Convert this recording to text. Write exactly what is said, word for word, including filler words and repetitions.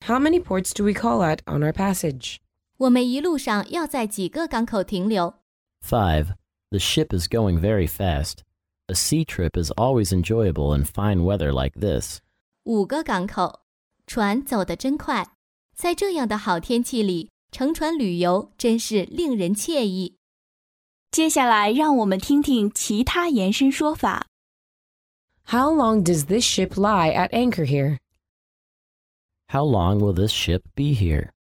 How many ports do we call at on our passage? 我们一路上要在几个港口停留？ five. The ship is going very fast. A sea trip is always enjoyable in fine weather like this. 五个港口，船走得真快，在这样的好天气里，乘船旅游真是令人惬意。 接下来让我们听听其他延伸说法。 How long does this ship lie at anchor here? How long will this ship be here?